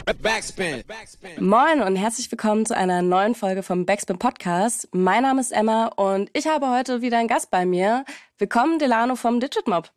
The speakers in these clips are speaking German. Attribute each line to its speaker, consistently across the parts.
Speaker 1: Backspin.
Speaker 2: Moin und herzlich willkommen zu einer neuen Folge vom Backspin Podcast. Mein Name ist Emma und ich habe heute wieder einen Gast bei mir. Willkommen, Delano vom Digit Mob.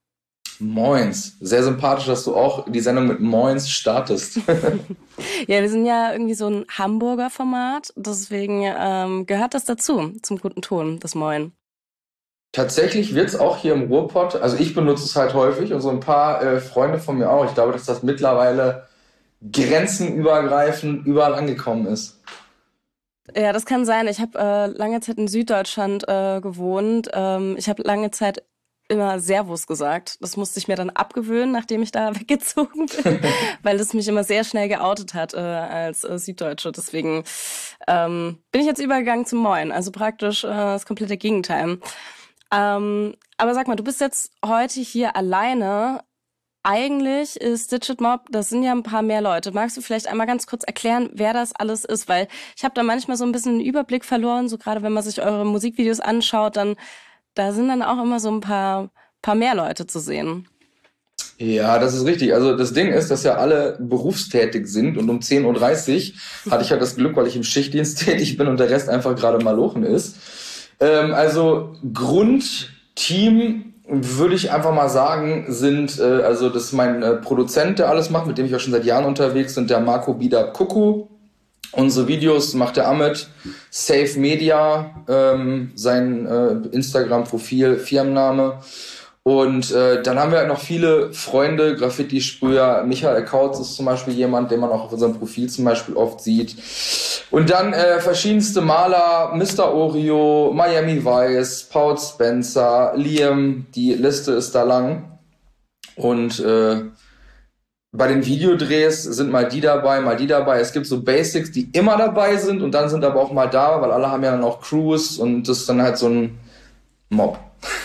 Speaker 3: Moins. Sehr sympathisch, dass du auch die Sendung mit Moins startest.
Speaker 2: Ja, wir sind ja irgendwie so ein Hamburger Format, deswegen gehört das dazu, zum guten Ton, das Moin.
Speaker 3: Tatsächlich wird es auch hier im Ruhrpott, also ich benutze es halt häufig und so ein paar Freunde von mir auch. Ich glaube, dass das mittlerweile grenzenübergreifend überall angekommen ist.
Speaker 2: Ja, das kann sein. Ich habe lange Zeit in Süddeutschland gewohnt. Ich habe lange Zeit immer Servus gesagt. Das musste ich mir dann abgewöhnen, nachdem ich da weggezogen bin, weil das mich immer sehr schnell geoutet hat als Süddeutsche. Deswegen bin ich jetzt übergegangen zum Moin. Also praktisch das komplette Gegenteil. Aber sag mal, du bist jetzt heute hier alleine. Eigentlich ist Digit Mob, das sind ja ein paar mehr Leute. Magst du vielleicht einmal ganz kurz erklären, wer das alles ist? Weil ich habe da manchmal so ein bisschen den Überblick verloren, so gerade wenn man sich eure Musikvideos anschaut, dann da sind dann auch immer so ein paar mehr Leute zu sehen.
Speaker 3: Ja, das ist richtig. Also das Ding ist, dass ja alle berufstätig sind und um 10:30 Uhr hatte ich halt das Glück, weil ich im Schichtdienst tätig bin und der Rest einfach gerade malochen ist. Also Grundteam würde ich einfach mal sagen, sind, also das ist mein Produzent, der alles macht, mit dem ich auch schon seit Jahren unterwegs bin, der Marco Bida Kuku. Unsere Videos macht der Amit, Safe Media, sein Instagram-Profil, Firmenname. Und dann haben wir halt noch viele Freunde, Graffiti-Sprüher. Michael Kautz ist zum Beispiel jemand, den man auch auf unserem Profil zum Beispiel oft sieht. Und dann verschiedenste Maler, Mr. Oreo, Miami Vice, Paul Spencer, Liam, die Liste ist da lang. Und bei den Videodrehs sind mal die dabei, mal die dabei. Es gibt so Basics, die immer dabei sind und dann sind aber auch mal da, weil alle haben ja dann auch Crews und das ist dann halt so ein Mob.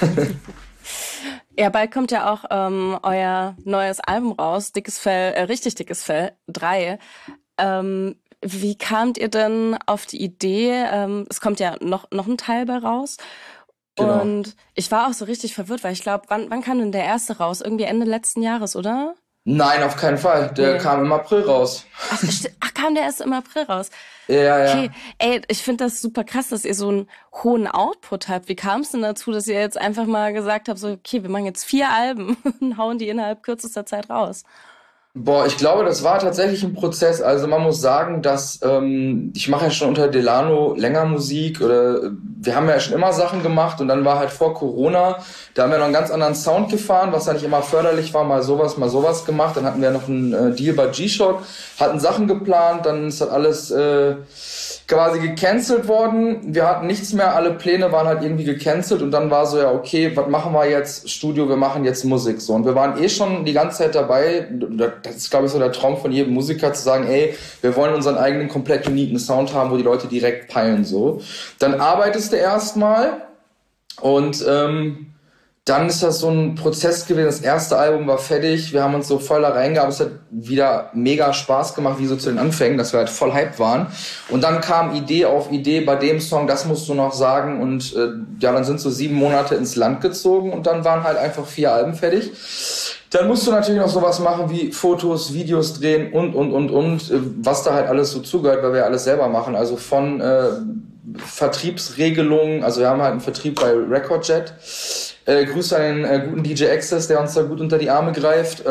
Speaker 2: Ja, bald kommt ja auch euer neues Album raus, Dickes Fell, richtig dickes Fell, 3. Wie kamt ihr denn auf die Idee? Es kommt ja noch ein Teil bei raus.
Speaker 3: Genau.
Speaker 2: Und ich war auch so richtig verwirrt, weil ich glaube, wann kam denn der erste raus? Irgendwie Ende letzten Jahres, oder?
Speaker 3: Nein, auf keinen Fall. Der kam im April raus.
Speaker 2: Ach, kam der erst im April raus?
Speaker 3: Ja, ja.
Speaker 2: Okay, ey, ich finde das super krass, dass ihr so einen hohen Output habt. Wie kam es denn dazu, dass ihr jetzt einfach mal gesagt habt, so, okay, wir machen jetzt 4 Alben und hauen die innerhalb kürzester Zeit raus?
Speaker 3: Boah, ich glaube, das war tatsächlich ein Prozess. Also man muss sagen, dass ich mache ja schon unter Delano länger Musik oder wir haben ja schon immer Sachen gemacht und dann war halt vor Corona, da haben wir noch einen ganz anderen Sound gefahren, was ja nicht immer förderlich war, mal sowas gemacht. Dann hatten wir noch einen Deal bei G-Shock, hatten Sachen geplant, dann ist das alles quasi gecancelt worden. Wir hatten nichts mehr, alle Pläne waren halt irgendwie gecancelt und dann war so, ja okay, was machen wir jetzt? Studio, wir machen jetzt Musik. So, und wir waren schon die ganze Zeit dabei, das ist glaube ich so der Traum von jedem Musiker, zu sagen, ey, wir wollen unseren eigenen komplett uniken Sound haben, wo die Leute direkt peilen so. Dann arbeitest du erstmal und dann ist das so ein Prozess gewesen. Das erste Album war fertig. Wir haben uns so voll da reingearbeitet. Es hat wieder mega Spaß gemacht, wie so zu den Anfängen, dass wir halt voll hyped waren. Und dann kam Idee auf Idee bei dem Song, das musst du noch sagen. Und ja, dann sind so 7 Monate ins Land gezogen und dann waren halt einfach 4 Alben fertig. Dann musst du natürlich noch sowas machen wie Fotos, Videos drehen und, was da halt alles so zugehört, weil wir alles selber machen. Also von Vertriebsregelungen, also wir haben halt einen Vertrieb bei Recordjet. Grüße an den guten DJ Access, der uns da gut unter die Arme greift.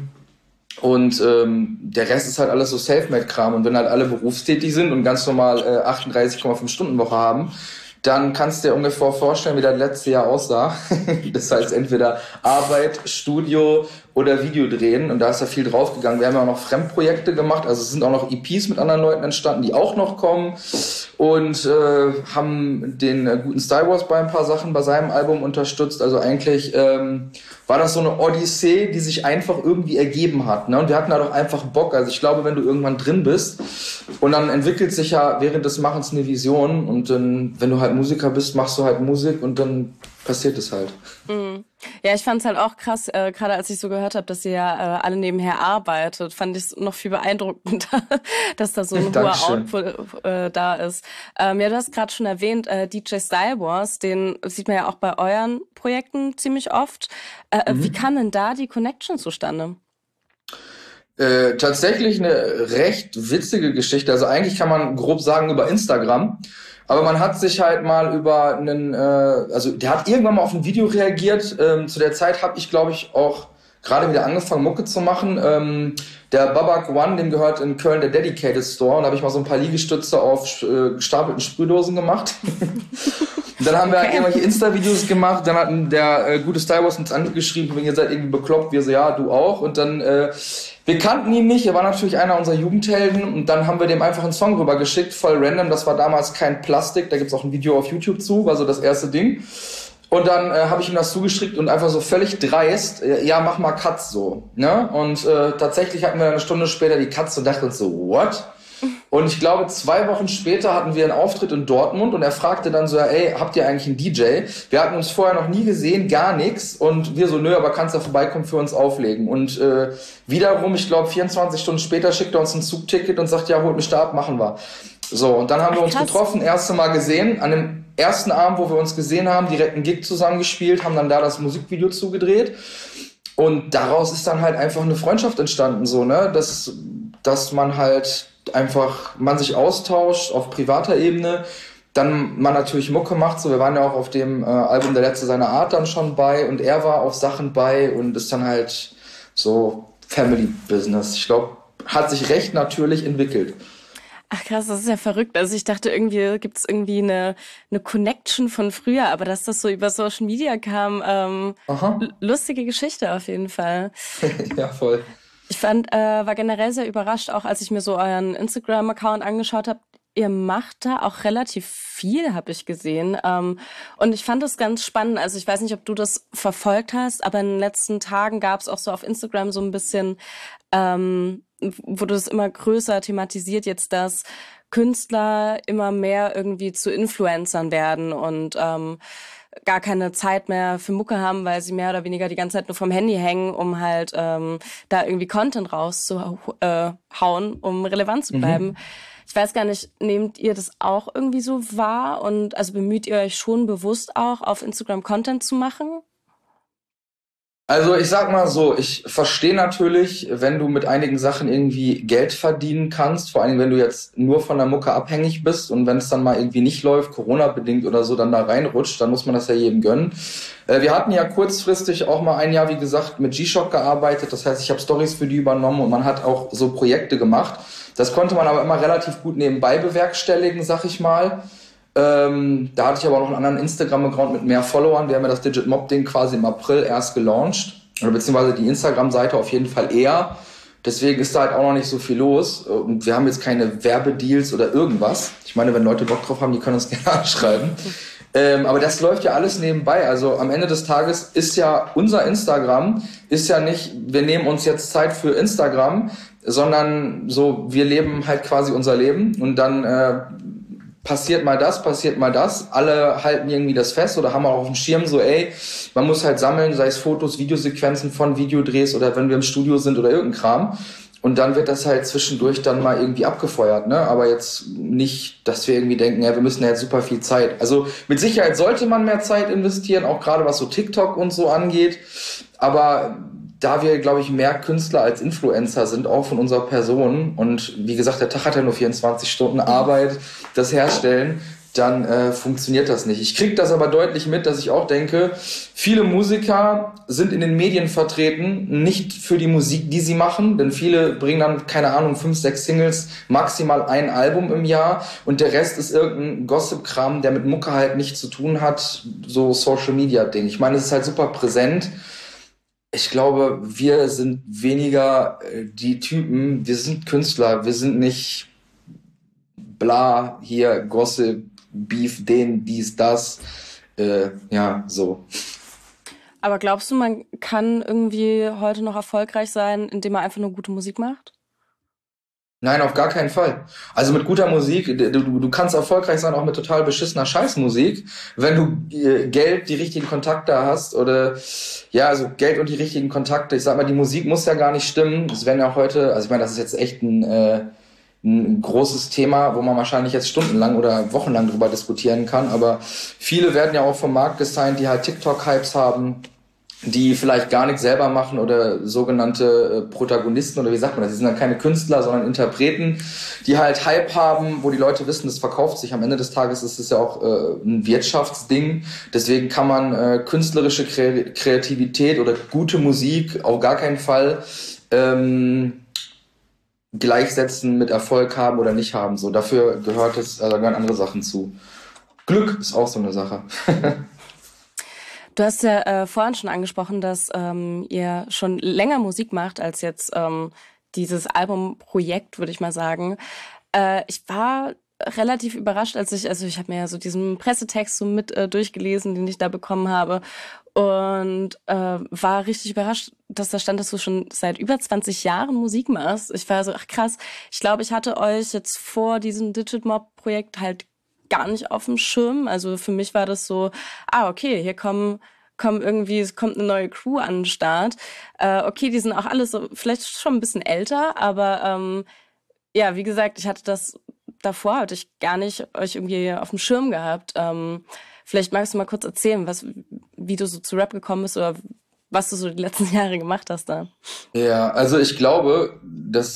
Speaker 3: Der Rest ist halt alles so Selfmade-Kram. Und wenn halt alle berufstätig sind und ganz normal 38,5 Stunden Woche haben, dann kannst du dir ungefähr vorstellen, wie das letzte Jahr aussah. Das heißt entweder Arbeit, Studio oder Video drehen. Und da ist ja viel draufgegangen. Wir haben ja auch noch Fremdprojekte gemacht. Also es sind auch noch EPs mit anderen Leuten entstanden, die auch noch kommen. Und haben den guten Star Wars bei ein paar Sachen bei seinem Album unterstützt. Also eigentlich war das so eine Odyssee, die sich einfach irgendwie ergeben hat. Ne? Und wir hatten da doch einfach Bock. Also ich glaube, wenn du irgendwann drin bist und dann entwickelt sich ja während des Machens eine Vision und dann, wenn du halt Musiker bist, machst du halt Musik und dann passiert es halt.
Speaker 2: Mhm. Ja, ich fand es halt auch krass, gerade als ich so gehört habe, dass ihr ja alle nebenher arbeitet, fand ich es noch viel beeindruckender, dass da so ein hoher Output da ist. Ja, du hast gerade schon erwähnt, DJ Style Wars, den sieht man ja auch bei euren Projekten ziemlich oft. Wie kam denn da die Connection zustande?
Speaker 3: Tatsächlich eine recht witzige Geschichte. Also eigentlich kann man grob sagen über Instagram. Aber man hat sich halt mal über also der hat irgendwann mal auf ein Video reagiert. Zu der Zeit habe ich, glaube ich, auch gerade wieder angefangen, Mucke zu machen. Der Babak One, dem gehört in Köln der Dedicated Store. Und da habe ich mal so ein paar Liegestütze auf gestapelten Sprühdosen gemacht. Und dann haben wir halt irgendwelche Insta-Videos gemacht. Dann hat der gute Star Wars uns angeschrieben, ihr seid irgendwie bekloppt. Wir so, ja, du auch. Und dann, wir kannten ihn nicht. Er war natürlich einer unserer Jugendhelden. Und dann haben wir dem einfach einen Song rübergeschickt, voll random. Das war damals kein Plastik. Da gibt's auch ein Video auf YouTube zu, war so das erste Ding. Und dann habe ich ihm das zugeschickt und einfach so völlig dreist, ja, mach mal Cuts so. Ne? Und tatsächlich hatten wir eine Stunde später die Cuts und dachten uns so, what? Und ich glaube, 2 Wochen später hatten wir einen Auftritt in Dortmund und er fragte dann so, ey, habt ihr eigentlich einen DJ? Wir hatten uns vorher noch nie gesehen, gar nichts. Und wir so, nö, aber kannst da vorbeikommen, für uns auflegen. Und wiederum, ich glaube, 24 Stunden später schickt er uns ein Zugticket und sagt, ja, holt mich da ab, machen wir. So, und dann haben wir uns getroffen, erste Mal gesehen, an dem ersten Abend, wo wir uns gesehen haben, direkt einen Gig zusammengespielt, haben dann da das Musikvideo zugedreht. Und daraus ist dann halt einfach eine Freundschaft entstanden, so, ne, dass man halt einfach, man sich austauscht auf privater Ebene, dann man natürlich Mucke macht, so, wir waren ja auch auf dem Album Der Letzte seiner Art dann schon bei und er war auf Sachen bei und ist dann halt so Family Business. Ich glaube, hat sich recht natürlich entwickelt.
Speaker 2: Ach krass, das ist ja verrückt. Also ich dachte irgendwie, gibt's irgendwie eine Connection von früher, aber dass das so über Social Media kam,
Speaker 3: Aha.
Speaker 2: lustige Geschichte auf jeden Fall.
Speaker 3: Ja, voll.
Speaker 2: Ich war generell sehr überrascht, auch als ich mir so euren Instagram-Account angeschaut habe. Ihr macht da auch relativ viel, habe ich gesehen. Und ich fand das ganz spannend. Also ich weiß nicht, ob du das verfolgt hast, aber in den letzten Tagen gab es auch so auf Instagram so ein bisschen, wurde es immer größer thematisiert, jetzt, dass Künstler immer mehr irgendwie zu Influencern werden und gar keine Zeit mehr für Mucke haben, weil sie mehr oder weniger die ganze Zeit nur vom Handy hängen, um halt da irgendwie Content rauszuhauen, um relevant zu bleiben.
Speaker 3: Mhm.
Speaker 2: Ich weiß gar nicht, nehmt ihr das auch irgendwie so wahr und also bemüht ihr euch schon bewusst auch auf Instagram Content zu machen?
Speaker 3: Also ich sag mal so, ich verstehe natürlich, wenn du mit einigen Sachen irgendwie Geld verdienen kannst, vor allem wenn du jetzt nur von der Mucke abhängig bist und wenn es dann mal irgendwie nicht läuft, Corona-bedingt oder so, dann da reinrutscht, dann muss man das ja jedem gönnen. Wir hatten ja kurzfristig auch mal ein Jahr, wie gesagt, mit G-Shock gearbeitet, das heißt, ich habe Stories für die übernommen und man hat auch so Projekte gemacht. Das konnte man aber immer relativ gut nebenbei bewerkstelligen, sag ich mal. Da hatte ich aber auch noch einen anderen Instagram-Account mit mehr Followern. Wir haben ja das Digit Mob-Ding quasi im April erst gelauncht. Oder beziehungsweise die Instagram-Seite auf jeden Fall eher. Deswegen ist da halt auch noch nicht so viel los. Und wir haben jetzt keine Werbedeals oder irgendwas. Ich meine, wenn Leute Bock drauf haben, die können uns gerne anschreiben. Aber das läuft ja alles nebenbei. Also am Ende des Tages ist ja unser Instagram, ist ja nicht, wir nehmen uns jetzt Zeit für Instagram, sondern so, wir leben halt quasi unser Leben und dann passiert mal das, passiert mal das. Alle halten irgendwie das fest oder haben auch auf dem Schirm so, ey, man muss halt sammeln, sei es Fotos, Videosequenzen von Videodrehs oder wenn wir im Studio sind oder irgendein Kram. Und dann wird das halt zwischendurch dann mal irgendwie abgefeuert, ne? Aber jetzt nicht, dass wir irgendwie denken, ja, wir müssen ja jetzt super viel Zeit. Also mit Sicherheit sollte man mehr Zeit investieren, auch gerade was so TikTok und so angeht. Aber da wir, glaube ich, mehr Künstler als Influencer sind, auch von unserer Person, und wie gesagt, der Tag hat ja nur 24 Stunden Arbeit, das Herstellen, dann funktioniert das nicht. Ich kriege das aber deutlich mit, dass ich auch denke, viele Musiker sind in den Medien vertreten, nicht für die Musik, die sie machen, denn viele bringen dann, keine Ahnung, 5, 6 Singles, maximal ein Album im Jahr und der Rest ist irgendein Gossip-Kram, der mit Mucke halt nichts zu tun hat, so Social-Media-Ding. Ich meine, es ist halt super präsent. Ich glaube, wir sind weniger die Typen, wir sind Künstler, wir sind nicht bla, hier Gossip, Beef, den, dies, das. Ja, so.
Speaker 2: Aber glaubst du, man kann irgendwie heute noch erfolgreich sein, indem man einfach nur gute Musik macht?
Speaker 3: Nein, auf gar keinen Fall. Also mit guter Musik, du kannst erfolgreich sein, auch mit total beschissener Scheißmusik, wenn du Geld, die richtigen Kontakte hast oder ja, also Geld und die richtigen Kontakte. Ich sag mal, die Musik muss ja gar nicht stimmen. Es werden ja heute, also ich meine, das ist jetzt echt ein großes Thema, wo man wahrscheinlich jetzt stundenlang oder wochenlang drüber diskutieren kann, aber viele werden ja auch vom Markt gesigned, die halt TikTok-Hypes haben. die vielleicht gar nichts selber machen oder sogenannte Protagonisten oder wie sagt man das? Die sind dann keine Künstler, sondern Interpreten, die halt Hype haben, wo die Leute wissen, das verkauft sich. Am Ende des Tages ist es ja auch ein Wirtschaftsding. Deswegen kann man künstlerische Kreativität oder gute Musik auf gar keinen Fall gleichsetzen mit Erfolg haben oder nicht haben. So, dafür gehören andere Sachen zu. Glück ist auch so eine Sache.
Speaker 2: Du hast ja vorhin schon angesprochen, dass ihr schon länger Musik macht als jetzt dieses Albumprojekt, würde ich mal sagen. Ich war relativ überrascht, also ich habe mir ja so diesen Pressetext so mit durchgelesen, den ich da bekommen habe und war richtig überrascht, dass da stand, dass du schon seit über 20 Jahren Musik machst. Ich war so, ach krass, ich glaube, ich hatte euch jetzt vor diesem Digit-Mob-Projekt halt gar nicht auf dem Schirm. Also für mich war das so, okay, hier es kommt eine neue Crew an den Start. Okay, die sind auch alle so, vielleicht schon ein bisschen älter, aber ja, wie gesagt, davor hatte ich gar nicht euch irgendwie auf dem Schirm gehabt. Vielleicht magst du mal kurz erzählen, wie du so zu Rap gekommen bist oder was du so die letzten Jahre gemacht hast da.
Speaker 3: Ja, also ich glaube, dass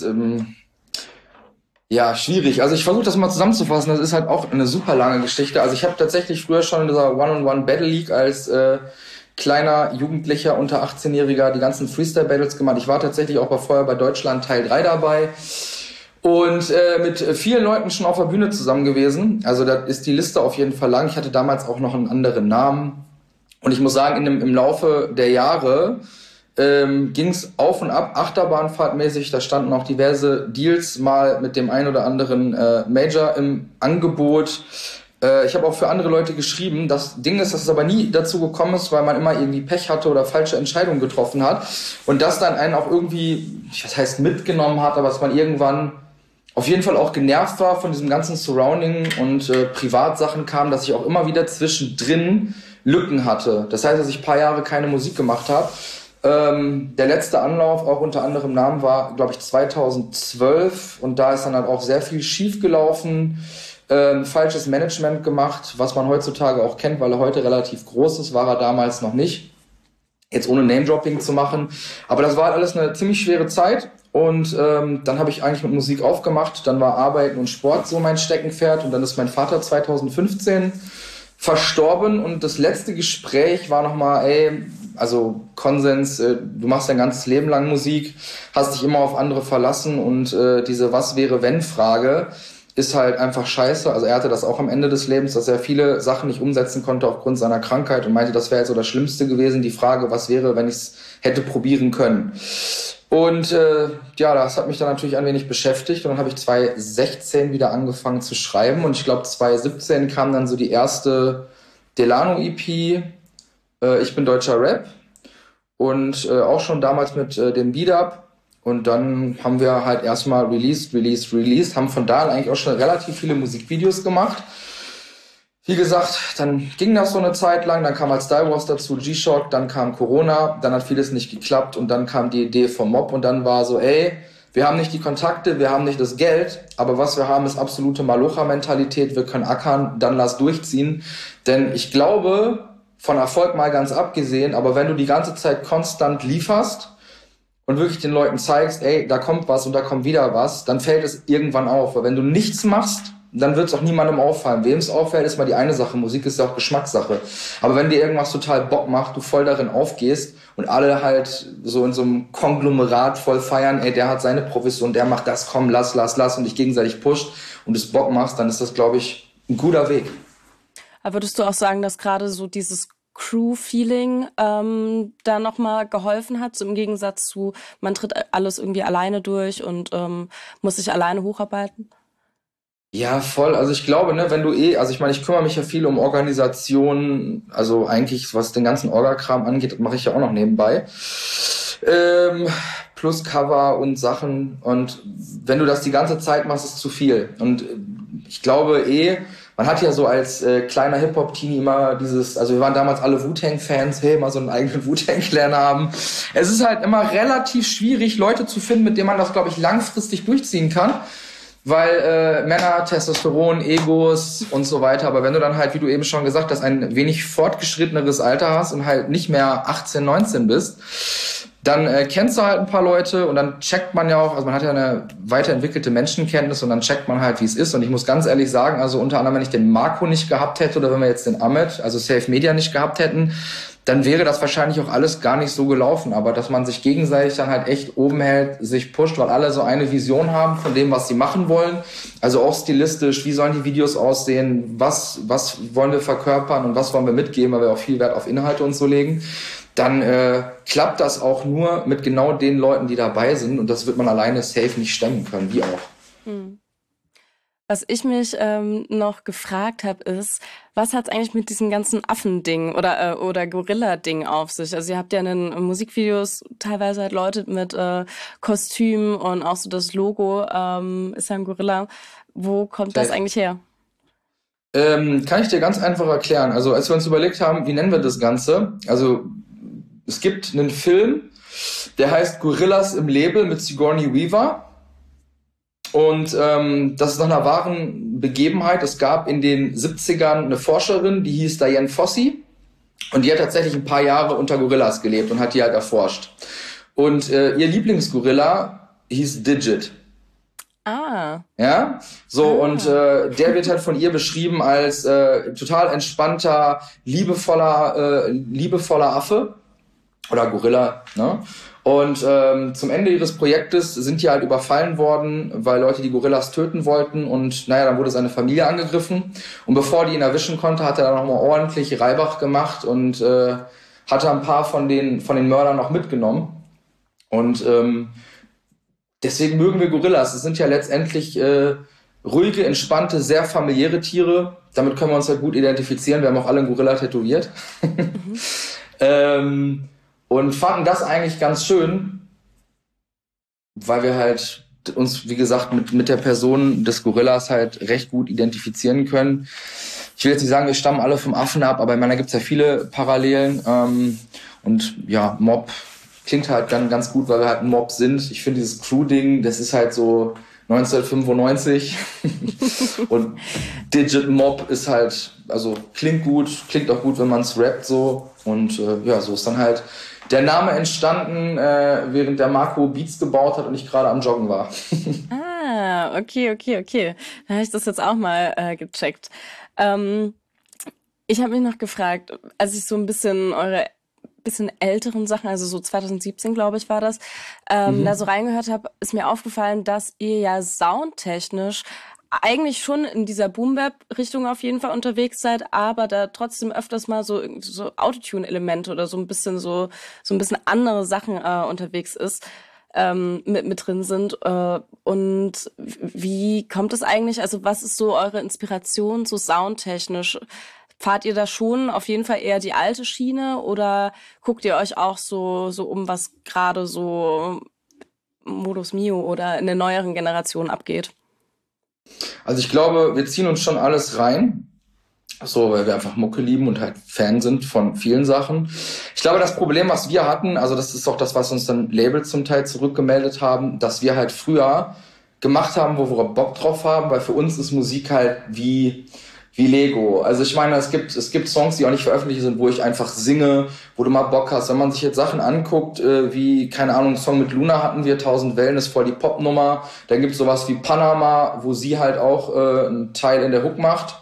Speaker 3: ja, schwierig. Also ich versuche das mal zusammenzufassen. Das ist halt auch eine super lange Geschichte. Also ich habe tatsächlich früher schon in dieser One-on-One Battle League als kleiner Jugendlicher unter 18-Jähriger die ganzen Freestyle-Battles gemacht. Ich war tatsächlich auch vorher bei Deutschland Teil 3 dabei und mit vielen Leuten schon auf der Bühne zusammen gewesen. Also da ist die Liste auf jeden Fall lang. Ich hatte damals auch noch einen anderen Namen. Und ich muss sagen, im Laufe der Jahre ging es auf und ab, Achterbahnfahrtmäßig. Da standen auch diverse Deals mal mit dem ein oder anderen Major im Angebot. Ich habe auch für andere Leute geschrieben. Das Ding ist, dass es aber nie dazu gekommen ist, weil man immer irgendwie Pech hatte oder falsche Entscheidungen getroffen hat. Und das dann einen auch irgendwie, was heißt mitgenommen hat, aber dass man irgendwann auf jeden Fall auch genervt war von diesem ganzen Surrounding und Privatsachen kam, dass ich auch immer wieder zwischendrin Lücken hatte. Das heißt, dass ich ein paar Jahre keine Musik gemacht habe. Der letzte Anlauf, auch unter anderem Namen, war, glaube ich, 2012 und da ist dann halt auch sehr viel schief gelaufen, falsches Management gemacht, was man heutzutage auch kennt, weil er heute relativ groß ist, war er damals noch nicht. Jetzt ohne Name-Dropping zu machen. Aber das war halt alles eine ziemlich schwere Zeit und dann habe ich eigentlich mit Musik aufgemacht. Dann war Arbeiten und Sport so mein Steckenpferd und dann ist mein Vater 2015 verstorben und das letzte Gespräch war nochmal, also Konsens, du machst dein ganzes Leben lang Musik, hast dich immer auf andere verlassen und diese Was-wäre-wenn-Frage ist halt einfach scheiße. Also er hatte das auch am Ende des Lebens, dass er viele Sachen nicht umsetzen konnte aufgrund seiner Krankheit und meinte, das wäre jetzt so das Schlimmste gewesen, die Frage, was wäre, wenn ich es hätte probieren können. Und ja, das hat mich dann natürlich ein wenig beschäftigt und dann habe ich 2016 wieder angefangen zu schreiben und ich glaube 2017 kam dann so die erste Delano-EP, Ich bin deutscher Rap und auch schon damals mit dem Beat-Up und dann haben wir halt erstmal released, haben von da an eigentlich auch schon relativ viele Musikvideos gemacht. Wie gesagt, dann ging das so eine Zeit lang, dann kam halt Style Wars dazu, G-Shock, dann kam Corona, dann hat vieles nicht geklappt und dann kam die Idee vom Mob und dann war so, wir haben nicht die Kontakte, wir haben nicht das Geld, aber was wir haben, ist absolute Malocha-Mentalität, wir können ackern, dann lass durchziehen, denn ich glaube, von Erfolg mal ganz abgesehen, aber wenn du die ganze Zeit konstant lieferst und wirklich den Leuten zeigst, da kommt was und da kommt wieder was, dann fällt es irgendwann auf, weil wenn du nichts machst, dann wird es auch niemandem auffallen. Wem es auffällt, ist mal die eine Sache. Musik ist ja auch Geschmackssache. Aber wenn dir irgendwas total Bock macht, du voll darin aufgehst und alle halt so in so einem Konglomerat voll feiern, der hat seine Profession, der macht das, komm, lass und dich gegenseitig pusht und es Bock machst, dann ist das, glaube ich, ein guter Weg.
Speaker 2: Aber würdest du auch sagen, dass gerade so dieses Crew-Feeling da nochmal geholfen hat, so im Gegensatz zu, man tritt alles irgendwie alleine durch und muss sich alleine hocharbeiten?
Speaker 3: Ja, voll. Also ich glaube, ne, wenn du also ich meine, ich kümmere mich ja viel um Organisationen, also eigentlich, was den ganzen Orga-Kram angeht, das mache ich ja auch noch nebenbei. Plus Cover und Sachen. Und wenn du das die ganze Zeit machst, ist zu viel. Und ich glaube man hat ja so als kleiner Hip-Hop-Teenie immer also wir waren damals alle Wu-Tang-Fans, mal so einen eigenen Wu-Tang-Clan haben. Es ist halt immer relativ schwierig, Leute zu finden, mit denen man das, glaube ich, langfristig durchziehen kann. weil Männer, Testosteron, Egos und so weiter. Aber wenn du dann halt, wie du eben schon gesagt hast, ein wenig fortgeschritteneres Alter hast und halt nicht mehr 18, 19 bist, dann kennst du halt ein paar Leute und dann checkt man ja auch, also man hat ja eine weiterentwickelte Menschenkenntnis und dann checkt man halt, wie es ist. Und ich muss ganz ehrlich sagen, also unter anderem, wenn ich den Marco nicht gehabt hätte oder wenn wir jetzt den Ahmed, also Safe Media nicht gehabt hätten, dann wäre das wahrscheinlich auch alles gar nicht so gelaufen. Aber dass man sich gegenseitig dann halt echt oben hält, sich pusht, weil alle so eine Vision haben von dem, was sie machen wollen. Also auch stilistisch, wie sollen die Videos aussehen, was wollen wir verkörpern und was wollen wir mitgeben, weil wir auch viel Wert auf Inhalte und so legen. Dann klappt das auch nur mit genau den Leuten, die dabei sind. Und das wird man alleine safe nicht stemmen können, wie auch.
Speaker 2: Hm. Was ich mich noch gefragt habe, ist, was hat es eigentlich mit diesem ganzen Affending oder Gorilla-Ding auf sich? Also ihr habt ja in den Musikvideos teilweise halt Leute mit Kostümen und auch so das Logo ist ja ein Gorilla. Wo kommt das eigentlich her?
Speaker 3: Kann ich dir ganz einfach erklären. Also als wir uns überlegt haben, wie nennen wir das Ganze? Also es gibt einen Film, der heißt Gorillas im Label mit Sigourney Weaver. Und das ist nach einer wahren Begebenheit. Es gab in den 70ern eine Forscherin, die hieß Diane Fossey. Und die hat tatsächlich ein paar Jahre unter Gorillas gelebt und hat die halt erforscht. Und ihr Lieblingsgorilla hieß Digit.
Speaker 2: Ah.
Speaker 3: Ja, so, und der wird halt von ihr beschrieben als total entspannter, liebevoller Affe oder Gorilla, ne? Und zum Ende ihres Projektes sind die halt überfallen worden, weil Leute die Gorillas töten wollten und naja, dann wurde seine Familie angegriffen und bevor die ihn erwischen konnte, hat er dann nochmal ordentlich Reibach gemacht und hatte ein paar von den Mördern noch mitgenommen und deswegen mögen wir Gorillas. Es sind ja letztendlich ruhige, entspannte, sehr familiäre Tiere. Damit können wir uns ja gut identifizieren. Wir haben auch alle einen Gorilla tätowiert. Und fanden das eigentlich ganz schön, weil wir halt uns, wie gesagt, mit der Person des Gorillas halt recht gut identifizieren können. Ich will jetzt nicht sagen, wir stammen alle vom Affen ab, aber ich meine, da gibt's ja viele Parallelen. Und ja, Mob klingt halt ganz gut, weil wir halt ein Mob sind. Ich finde dieses Crew-Ding, das ist halt so 1995. Und Digit Mob ist halt, also klingt gut, klingt auch gut, wenn man es rappt so. Und ja, so ist dann halt der Name entstanden, während der Marco Beats gebaut hat und ich gerade am Joggen war.
Speaker 2: Ah, okay. Dann habe ich das jetzt auch mal gecheckt. Ich habe mich noch gefragt, als ich so ein bisschen eure bisschen älteren Sachen, also so 2017, glaube ich, war das, da so reingehört habe, ist mir aufgefallen, dass ihr ja soundtechnisch eigentlich schon in dieser Boom-Bap-Richtung auf jeden Fall unterwegs seid, aber da trotzdem öfters mal so Autotune-Elemente oder so ein bisschen andere Sachen unterwegs ist, mit drin sind. Und wie kommt es eigentlich? Also was ist so eure Inspiration so soundtechnisch? Fahrt ihr da schon auf jeden Fall eher die alte Schiene oder guckt ihr euch auch so um, was gerade so Modus Mio oder in der neueren Generation abgeht?
Speaker 3: Also ich glaube, wir ziehen uns schon alles rein, so, weil wir einfach Mucke lieben und halt Fan sind von vielen Sachen. Ich glaube, das Problem, was wir hatten, also das ist auch das, was uns dann Labels zum Teil zurückgemeldet haben, dass wir halt früher gemacht haben, wo wir Bock drauf haben, weil für uns ist Musik halt wie Lego. Also ich meine, es gibt Songs, die auch nicht veröffentlicht sind, wo ich einfach singe, wo du mal Bock hast. Wenn man sich jetzt Sachen anguckt, wie, keine Ahnung, einen Song mit Luna hatten wir, 1000 Wellen ist voll die Popnummer. Dann gibt's sowas wie Panama, wo sie halt auch einen Teil in der Hook macht.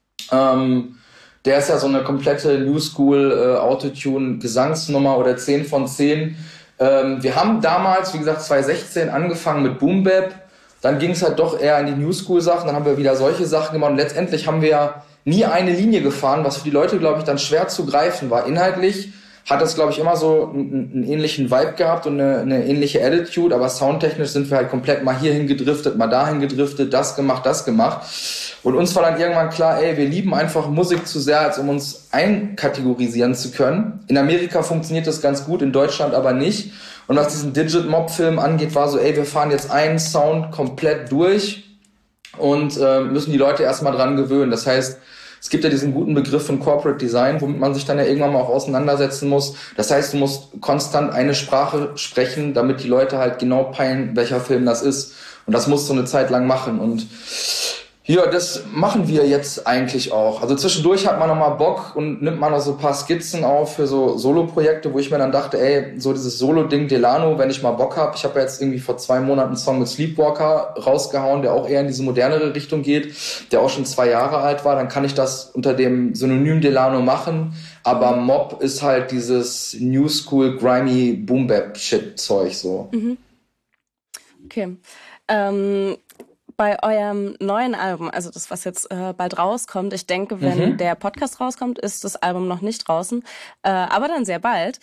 Speaker 3: Der ist ja so eine komplette New School Autotune Gesangsnummer oder 10 von 10. Wir haben damals, wie gesagt, 2016 angefangen mit Boom Bap. Dann ging es halt doch eher in die New School Sachen, dann haben wir wieder solche Sachen gemacht und letztendlich haben wir ja nie eine Linie gefahren, was für die Leute, glaube ich, dann schwer zu greifen war. Inhaltlich hat das, glaube ich, immer so einen ähnlichen Vibe gehabt und eine ähnliche Attitude, aber soundtechnisch sind wir halt komplett mal hierhin gedriftet, mal dahin gedriftet, das gemacht. Und uns war dann irgendwann klar, ey, wir lieben einfach Musik zu sehr, als um uns einkategorisieren zu können. In Amerika funktioniert das ganz gut, in Deutschland aber nicht. Und was diesen Digit-Mob-Film angeht, war so, ey, wir fahren jetzt einen Sound komplett durch und müssen die Leute erstmal dran gewöhnen. Das heißt, Es gibt ja diesen guten Begriff von Corporate Design, womit man sich dann ja irgendwann mal auch auseinandersetzen muss. Das heißt, du musst konstant eine Sprache sprechen, damit die Leute halt genau peilen, welcher Film das ist. Und das musst du eine Zeit lang machen. Und ja, das machen wir jetzt eigentlich auch. Also zwischendurch hat man nochmal Bock und nimmt man noch so ein paar Skizzen auf für so Solo-Projekte, wo ich mir dann dachte, ey, so dieses Solo-Ding Delano, wenn ich mal Bock habe. Ich habe ja jetzt irgendwie vor 2 Monaten einen Song mit Sleepwalker rausgehauen, der auch eher in diese modernere Richtung geht, der auch schon 2 Jahre alt war. Dann kann ich das unter dem Synonym Delano machen. Aber Mob ist halt dieses New School, grimy, Boom-Bap-Shit-Zeug so.
Speaker 2: Okay. Bei eurem neuen Album, also das, was jetzt bald rauskommt, ich denke, wenn der Podcast rauskommt, ist das Album noch nicht draußen, aber dann sehr bald,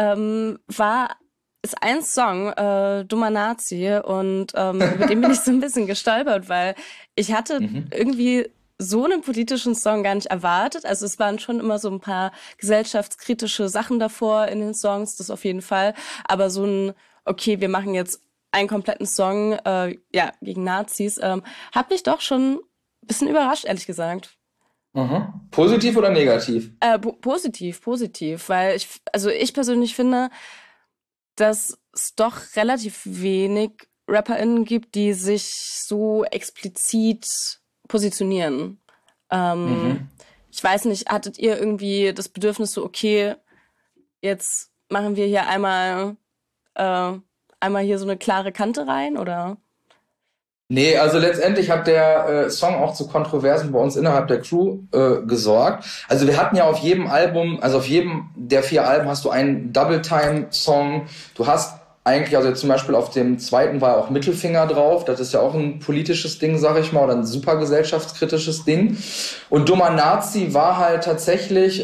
Speaker 2: ist ein Song, Dummer Nazi, und mit dem bin ich so ein bisschen gestolpert, weil ich hatte irgendwie so einen politischen Song gar nicht erwartet. Also es waren schon immer so ein paar gesellschaftskritische Sachen davor in den Songs, das auf jeden Fall, aber so ein, okay, wir machen jetzt einen kompletten Song gegen Nazis, hat mich doch schon ein bisschen überrascht, ehrlich gesagt.
Speaker 3: Positiv oder negativ?
Speaker 2: Positiv, weil ich persönlich finde, dass es doch relativ wenig RapperInnen gibt, die sich so explizit positionieren. Ich weiß nicht, hattet ihr irgendwie das Bedürfnis so, okay, jetzt machen wir hier einmal hier so eine klare Kante rein, oder?
Speaker 3: Nee, also letztendlich hat der Song auch zu Kontroversen bei uns innerhalb der Crew gesorgt. Also wir hatten ja auf jedem Album, also auf jedem der 4 Alben hast du einen Double-Time-Song. Du hast eigentlich, also zum Beispiel auf dem zweiten war auch Mittelfinger drauf. Das ist ja auch ein politisches Ding, sag ich mal, oder ein super gesellschaftskritisches Ding. Und Dummer Nazi war halt tatsächlich,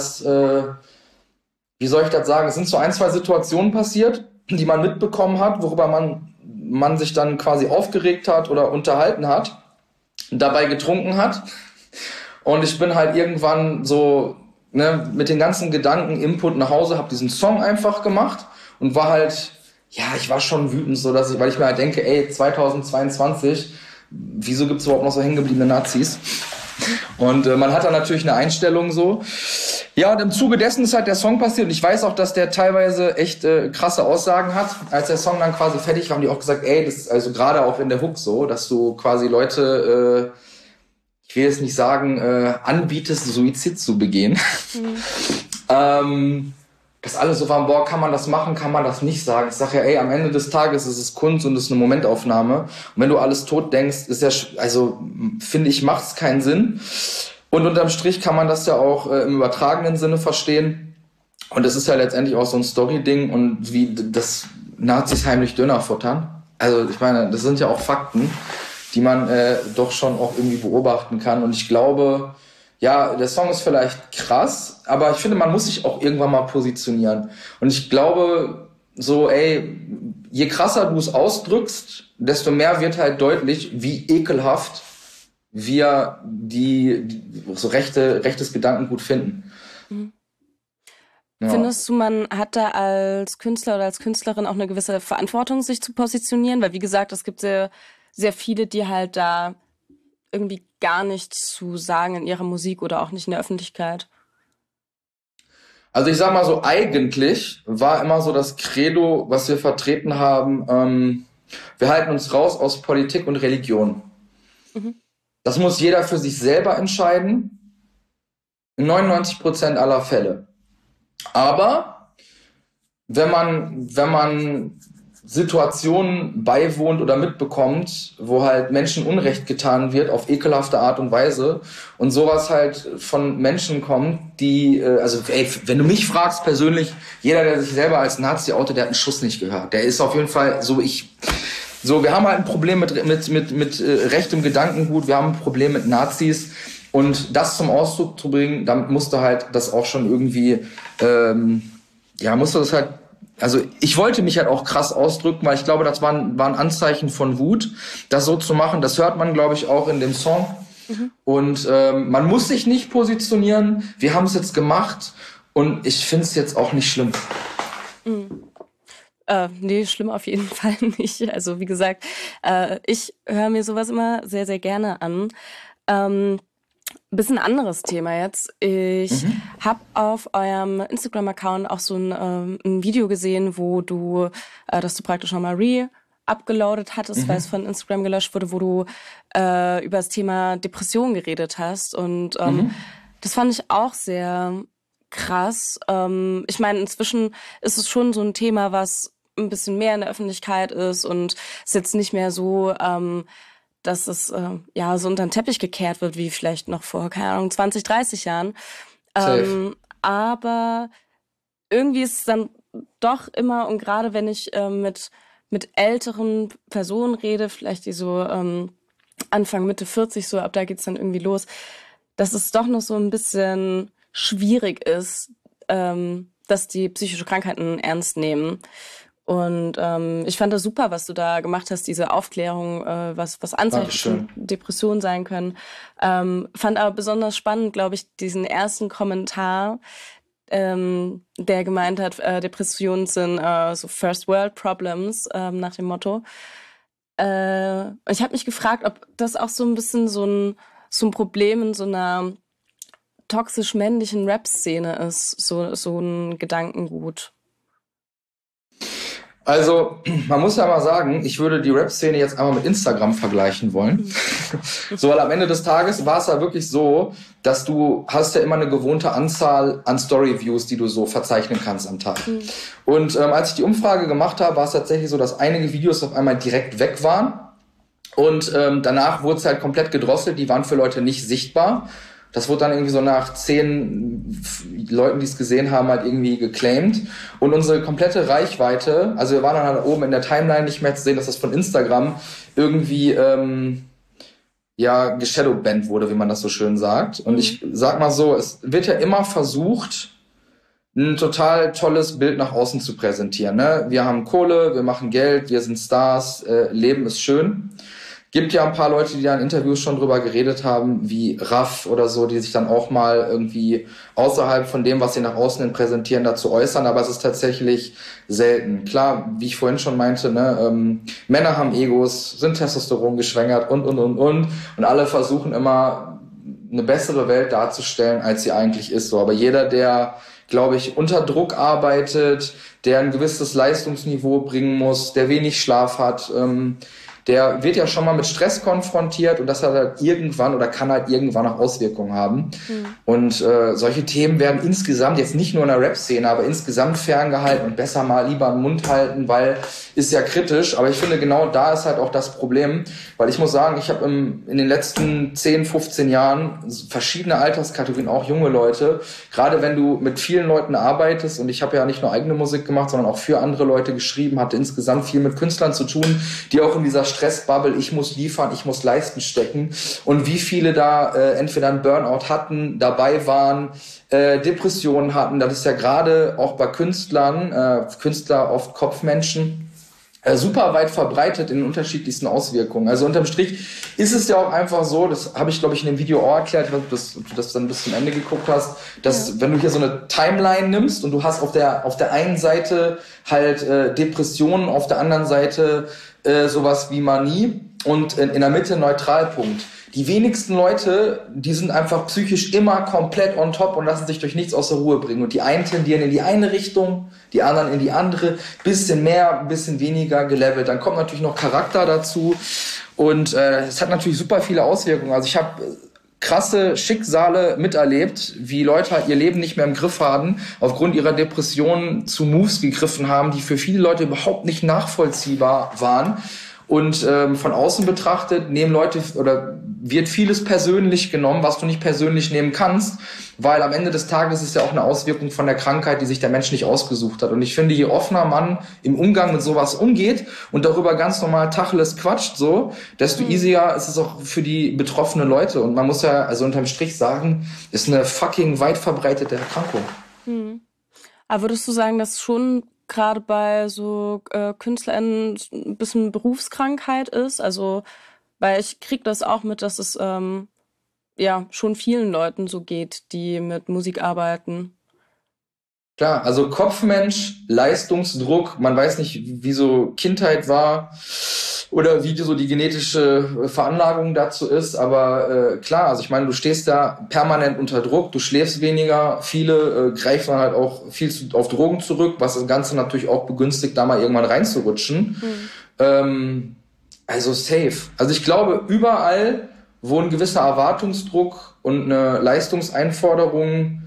Speaker 3: wie soll ich das sagen, es sind so 1, 2 Situationen passiert, die man mitbekommen hat, worüber man sich dann quasi aufgeregt hat oder unterhalten hat, dabei getrunken hat. Und ich bin halt irgendwann so mit den ganzen Gedanken, Input nach Hause, habe diesen Song einfach gemacht und war halt, ich war schon wütend, so dass weil ich mir halt denke, ey, 2022, wieso gibt's überhaupt noch so hängengebliebene Nazis? Und man hat dann natürlich eine Einstellung so. Ja, und im Zuge dessen ist halt der Song passiert. Und ich weiß auch, dass der teilweise echt krasse Aussagen hat. Als der Song dann quasi fertig war, haben die auch gesagt, ey, das ist also gerade auch in der Hook so, dass du quasi Leute, ich will jetzt nicht sagen, anbietest, Suizid zu begehen. Dass alle so waren, boah, kann man das machen, kann man das nicht sagen. Ich sage ja, ey, am Ende des Tages ist es Kunst und es ist eine Momentaufnahme. Und wenn du alles tot denkst, ist ja, also finde ich, macht es keinen Sinn. Und unterm Strich kann man das ja auch im übertragenen Sinne verstehen. Und es ist ja letztendlich auch so ein Story-Ding und wie das Nazis heimlich Döner futtern. Also ich meine, das sind ja auch Fakten, die man doch schon auch irgendwie beobachten kann. Und ich glaube, ja, der Song ist vielleicht krass, aber ich finde, man muss sich auch irgendwann mal positionieren. Und ich glaube, so, ey, je krasser du es ausdrückst, desto mehr wird halt deutlich, wie ekelhaft wir die so rechtes Gedankengut finden. Ja.
Speaker 2: Findest du, man hat da als Künstler oder als Künstlerin auch eine gewisse Verantwortung, sich zu positionieren? Weil, wie gesagt, es gibt sehr, sehr viele, die halt da irgendwie gar nichts zu sagen in ihrer Musik oder auch nicht in der Öffentlichkeit.
Speaker 3: Also ich sag mal so, eigentlich war immer so das Credo, was wir vertreten haben, wir halten uns raus aus Politik und Religion. Das muss jeder für sich selber entscheiden, in 99% aller Fälle. Aber wenn man Situationen beiwohnt oder mitbekommt, wo halt Menschen Unrecht getan wird auf ekelhafte Art und Weise und sowas halt von Menschen kommt, die, also ey, wenn du mich fragst persönlich, jeder, der sich selber als Nazi outet, der hat einen Schuss nicht gehört. Der ist auf jeden Fall so, wir haben halt ein Problem mit rechtem Gedankengut, wir haben ein Problem mit Nazis und das zum Ausdruck zu bringen, damit musste halt das auch schon irgendwie, musste das halt. Also ich wollte mich halt auch krass ausdrücken, weil ich glaube, das war ein Anzeichen von Wut, das so zu machen. Das hört man, glaube ich, auch in dem Song. Und man muss sich nicht positionieren. Wir haben es jetzt gemacht und ich finde es jetzt auch nicht schlimm.
Speaker 2: Nee, schlimm auf jeden Fall nicht. Also wie gesagt, ich höre mir sowas immer sehr, sehr gerne an. Bisschen anderes Thema jetzt. Ich
Speaker 3: Mhm.
Speaker 2: habe auf eurem Instagram-Account auch so ein Video gesehen, wo dass du praktisch nochmal abgeloadet hattest, weil es
Speaker 3: Mhm.
Speaker 2: von Instagram gelöscht wurde, wo du über das Thema Depression geredet hast. Und
Speaker 3: Mhm.
Speaker 2: das fand ich auch sehr krass. Ich meine, inzwischen ist es schon so ein Thema, was ein bisschen mehr in der Öffentlichkeit ist und ist jetzt nicht mehr so dass es ja so unter den Teppich gekehrt wird, wie vielleicht noch vor, keine Ahnung, 20, 30 Jahren.
Speaker 3: Safe.
Speaker 2: Aber irgendwie ist es dann doch immer, und gerade wenn ich mit älteren Personen rede, vielleicht die so Anfang, Mitte 40, so ab da geht's dann irgendwie los, dass es doch noch so ein bisschen schwierig ist, dass die psychische Krankheiten ernst nehmen. Und ich fand das super, was du da gemacht hast, diese Aufklärung, was Anzeichen von
Speaker 3: Dankeschön.
Speaker 2: Depressionen sein können. Fand aber besonders spannend, glaube ich, diesen ersten Kommentar, der gemeint hat, Depressionen sind so First World Problems, nach dem Motto. Ich habe mich gefragt, ob das auch so ein bisschen so ein Problem in so einer toxisch-männlichen Rap-Szene ist, so ein Gedankengut.
Speaker 3: Also, man muss ja mal sagen, ich würde die Rap-Szene jetzt einmal mit Instagram vergleichen wollen.
Speaker 2: Mhm.
Speaker 3: So, weil am Ende des Tages war es ja wirklich so, dass du hast ja immer eine gewohnte Anzahl an Story-Views, die du so verzeichnen kannst am Tag.
Speaker 2: Mhm.
Speaker 3: Und als ich die Umfrage gemacht habe, war es tatsächlich so, dass einige Videos auf einmal direkt weg waren. Und danach wurde es halt komplett gedrosselt, die waren für Leute nicht sichtbar. Das wurde dann irgendwie so nach 10 Leuten, die es gesehen haben, halt irgendwie geclaimed. Und unsere komplette Reichweite, also wir waren dann halt oben in der Timeline nicht mehr zu sehen, dass das von Instagram irgendwie ja geshadowbanned wurde, wie man das so schön sagt. Und
Speaker 2: Mhm.
Speaker 3: ich sag mal so, es wird ja immer versucht, ein total tolles Bild nach außen zu präsentieren. Ne? Wir haben Kohle, wir machen Geld, wir sind Stars, Leben ist schön. Gibt ja ein paar Leute, die da in Interviews schon drüber geredet haben, wie Raff oder so, die sich dann auch mal irgendwie außerhalb von dem, was sie nach außen hin präsentieren, dazu äußern, aber es ist tatsächlich selten. Klar, wie ich vorhin schon meinte, ne, Männer haben Egos, sind Testosteron geschwängert und alle versuchen immer eine bessere Welt darzustellen, als sie eigentlich ist. So, aber jeder, der, glaube ich, unter Druck arbeitet, der ein gewisses Leistungsniveau bringen muss, der wenig Schlaf hat, der wird ja schon mal mit Stress konfrontiert und das hat halt irgendwann oder kann halt irgendwann auch Auswirkungen haben.
Speaker 2: Mhm.
Speaker 3: Und solche Themen werden insgesamt, jetzt nicht nur in der Rap-Szene, aber insgesamt ferngehalten und besser mal lieber den Mund halten, weil ist ja kritisch. Aber ich finde, genau da ist halt auch das Problem, weil ich muss sagen, ich habe in den letzten 10, 15 Jahren verschiedene Alterskategorien, auch junge Leute, gerade wenn du mit vielen Leuten arbeitest, und ich habe ja nicht nur eigene Musik gemacht, sondern auch für andere Leute geschrieben, hatte insgesamt viel mit Künstlern zu tun, die auch in dieser Stressbubble, ich muss liefern, ich muss leisten stecken, und wie viele da entweder einen Burnout hatten, dabei waren, Depressionen hatten. Das ist ja gerade auch bei Künstlern, Künstler oft Kopfmenschen, super weit verbreitet in unterschiedlichsten Auswirkungen. Also unterm Strich ist es ja auch einfach so, das habe ich, glaube ich, in dem Video auch erklärt, ob du das dann bis zum Ende geguckt hast,
Speaker 2: Ja.
Speaker 3: dass wenn du hier so eine Timeline nimmst und du hast auf der einen Seite halt Depressionen, auf der anderen Seite sowas wie Manie und in der Mitte Neutralpunkt. Die wenigsten Leute, die sind einfach psychisch immer komplett on top und lassen sich durch nichts aus der Ruhe bringen. Und die einen tendieren in die eine Richtung, die anderen in die andere. Bisschen mehr, ein bisschen weniger gelevelt. Dann kommt natürlich noch Charakter dazu. Und es hat natürlich super viele Auswirkungen. Also ich habe krasse Schicksale miterlebt, wie Leute halt ihr Leben nicht mehr im Griff haben, aufgrund ihrer Depressionen zu Moves gegriffen haben, die für viele Leute überhaupt nicht nachvollziehbar waren. Und von außen betrachtet nehmen Leute oder wird vieles persönlich genommen, was du nicht persönlich nehmen kannst, weil am Ende des Tages ist ja auch eine Auswirkung von der Krankheit, die sich der Mensch nicht ausgesucht hat. Und ich finde, je offener man im Umgang mit sowas umgeht und darüber ganz normal Tacheles quatscht, so, desto
Speaker 2: Mhm.
Speaker 3: easier ist es auch für die betroffenen Leute. Und man muss ja also unterm Strich sagen, ist eine fucking weit verbreitete Erkrankung.
Speaker 2: Mhm. Aber würdest du sagen, dass schon gerade bei so KünstlerInnen ein bisschen Berufskrankheit ist? Also, weil ich krieg das auch mit, dass es ja schon vielen Leuten so geht, die mit Musik arbeiten.
Speaker 3: Klar, also Kopfmensch, Leistungsdruck, man weiß nicht, wie so Kindheit war. oder wie so die genetische Veranlagung dazu ist. Aber klar, also ich meine, du stehst da permanent unter Druck, du schläfst weniger, viele greifen dann halt auch viel auf Drogen zurück, was das Ganze natürlich auch begünstigt, da mal irgendwann reinzurutschen. Also safe. Also ich glaube, überall, wo ein gewisser Erwartungsdruck und eine Leistungseinforderung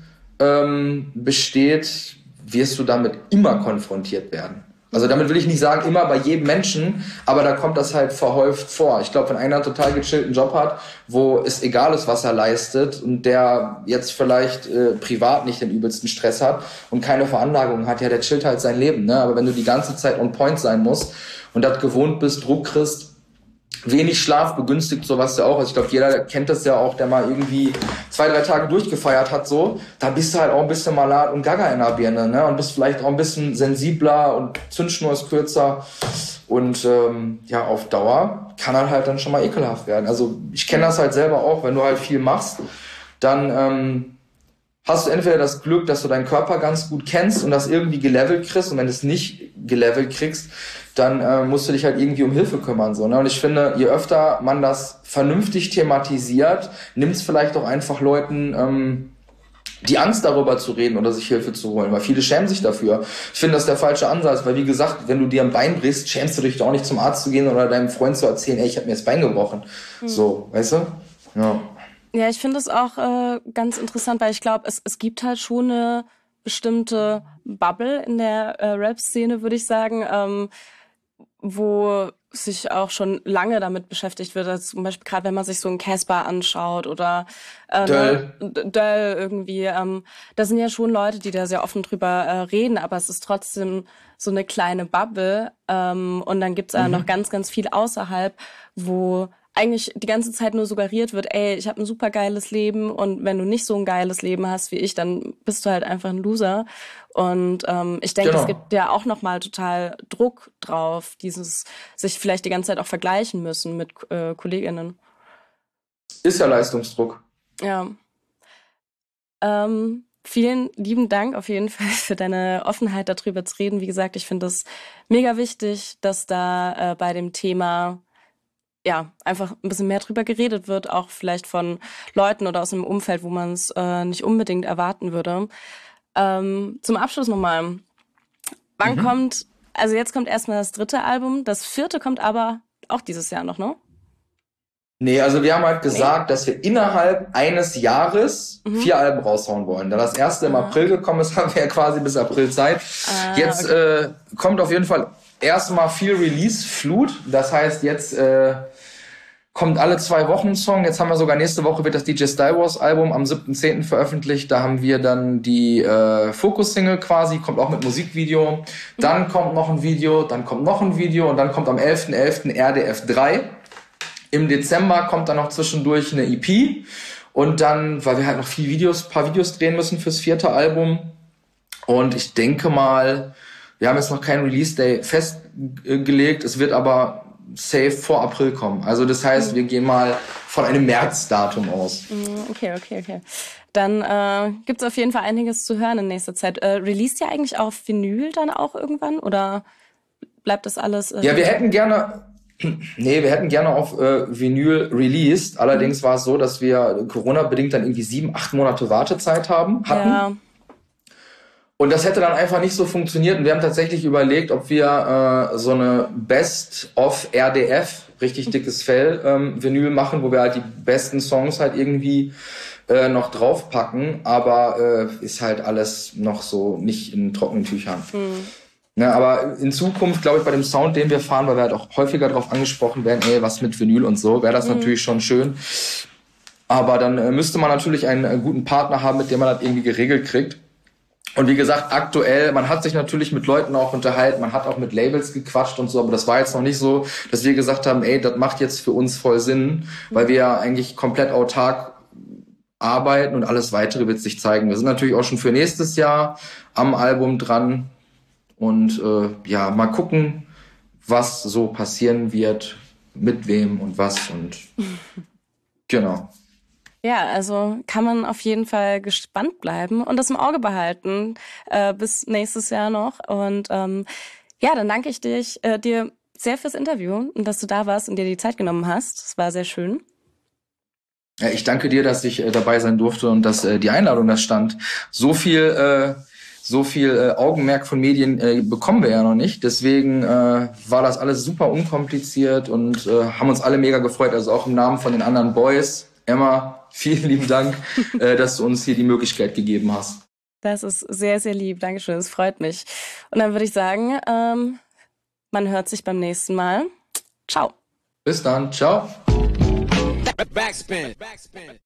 Speaker 3: besteht, wirst du damit immer konfrontiert werden. Also damit will ich nicht sagen, immer bei jedem Menschen, aber da kommt das halt verhäuft vor. Ich glaube, wenn einer einen total gechillten Job hat, wo es egal ist, was er leistet und der jetzt vielleicht privat nicht den übelsten Stress hat und keine Veranlagung hat, ja, der chillt halt sein Leben, ne? Aber wenn du die ganze Zeit on point sein musst und das gewohnt bist, Druck kriegst, wenig Schlaf begünstigt sowas ja auch. Also ich glaube, jeder kennt das ja auch, der mal irgendwie 2-3 Tage durchgefeiert hat, so. Da bist du halt auch ein bisschen malat und gaga in der Birne, ne? Und bist vielleicht auch ein bisschen sensibler und Zündschnur ist kürzer. Und ja, auf Dauer kann halt dann schon mal ekelhaft werden. Also ich kenne das halt selber auch, wenn du halt viel machst, dann hast du entweder das Glück, dass du deinen Körper ganz gut kennst und das irgendwie gelevelt kriegst. Und wenn du es nicht gelevelt kriegst, dann musst du dich halt irgendwie um Hilfe kümmern. So, ne? Und ich finde, je öfter man das vernünftig thematisiert, nimmt es vielleicht auch einfach Leuten die Angst, darüber zu reden oder sich Hilfe zu holen. Weil viele schämen sich dafür. Ich finde, das ist der falsche Ansatz. Weil wie gesagt, wenn du dir ein Bein brichst, schämst du dich doch auch nicht zum Arzt zu gehen oder deinem Freund zu erzählen, ey, ich habe mir das Bein gebrochen. So, weißt du? Ja.
Speaker 2: Ja, ich finde es auch ganz interessant, weil ich glaube, es gibt halt schon eine bestimmte Bubble in der Rap-Szene, würde ich sagen, wo sich auch schon lange damit beschäftigt wird. Also zum Beispiel gerade, wenn man sich so einen Casper anschaut oder Döll irgendwie. Da sind ja schon Leute, die da sehr offen drüber reden, aber es ist trotzdem so eine kleine Bubble. Und dann gibt's noch ganz, ganz viel außerhalb, wo eigentlich die ganze Zeit nur suggeriert wird, ey, ich habe ein super geiles Leben und wenn du nicht so ein geiles Leben hast wie ich, dann bist du halt einfach ein Loser. Und ich denke, es gibt ja auch nochmal total Druck drauf, dieses sich vielleicht die ganze Zeit auch vergleichen müssen mit KollegInnen.
Speaker 3: Ist ja Leistungsdruck.
Speaker 2: Ja. Vielen lieben Dank auf jeden Fall für deine Offenheit, darüber zu reden. Wie gesagt, ich finde es mega wichtig, dass da bei dem Thema ja, einfach ein bisschen mehr drüber geredet wird, auch vielleicht von Leuten oder aus einem Umfeld, wo man es nicht unbedingt erwarten würde. Zum Abschluss nochmal. Wann kommt, also jetzt kommt erstmal das 3. Album, das 4. kommt aber auch dieses Jahr noch, ne?
Speaker 3: Nee, also wir haben halt gesagt, dass wir innerhalb eines Jahres 4 Alben raushauen wollen. Da das erste im April gekommen ist, haben wir ja quasi bis April Zeit. Jetzt kommt auf jeden Fall erstmal viel Release-Flut. Das heißt, jetzt kommt alle 2 Wochen ein Song. Jetzt haben wir sogar nächste Woche wird das DJ Style Wars Album am 7.10. veröffentlicht. Da haben wir dann die Fokus-Single quasi, kommt auch mit Musikvideo. Dann kommt noch ein Video, dann kommt noch ein Video und dann kommt am 11.11. RDF 3. Im Dezember kommt dann noch zwischendurch eine EP. Und dann, weil wir halt noch paar Videos drehen müssen fürs 4. Album. Und ich denke mal, wir haben jetzt noch keinen Release-Day festgelegt. Es wird aber safe vor April kommen. Also das heißt, wir gehen mal von einem März-Datum aus.
Speaker 2: Okay. Dann gibt's auf jeden Fall einiges zu hören in nächster Zeit. Released ihr eigentlich auf Vinyl dann auch irgendwann? Oder bleibt das alles...
Speaker 3: Ja, wir hätten gerne auf Vinyl released. Allerdings war es so, dass wir Corona-bedingt dann irgendwie 7-8 Monate Wartezeit hatten.
Speaker 2: Ja.
Speaker 3: Und das hätte dann einfach nicht so funktioniert. Und wir haben tatsächlich überlegt, ob wir so eine Best-of RDF, richtig dickes Fell, Vinyl machen, wo wir halt die besten Songs halt irgendwie noch draufpacken. Aber ist halt alles noch so nicht in trockenen Tüchern. Ja, aber in Zukunft, glaube ich, bei dem Sound, den wir fahren, weil wir halt auch häufiger darauf angesprochen werden, ey, was mit Vinyl und so, wäre das natürlich schon schön. Aber dann müsste man natürlich einen guten Partner haben, mit dem man das irgendwie geregelt kriegt. Und wie gesagt, aktuell, man hat sich natürlich mit Leuten auch unterhalten, man hat auch mit Labels gequatscht und so, aber das war jetzt noch nicht so, dass wir gesagt haben, ey, das macht jetzt für uns voll Sinn, weil wir ja eigentlich komplett autark arbeiten und alles Weitere wird sich zeigen. Wir sind natürlich auch schon für nächstes Jahr am Album dran und ja, mal gucken, was so passieren wird, mit wem und was und genau.
Speaker 2: Ja, also kann man auf jeden Fall gespannt bleiben und das im Auge behalten bis nächstes Jahr noch. Und ja, dann danke ich dir sehr fürs Interview und dass du da warst und dir die Zeit genommen hast. Es war sehr schön.
Speaker 3: Ja, ich danke dir, dass ich dabei sein durfte und dass die Einladung da stand. So viel Augenmerk von Medien bekommen wir ja noch nicht. Deswegen war das alles super unkompliziert und haben uns alle mega gefreut. Also auch im Namen von den anderen Boys. Emma, vielen lieben Dank, dass du uns hier die Möglichkeit gegeben hast.
Speaker 2: Das ist sehr, sehr lieb. Dankeschön, es freut mich. Und dann würde ich sagen, man hört sich beim nächsten Mal. Ciao.
Speaker 3: Bis dann, ciao.
Speaker 1: Backspin.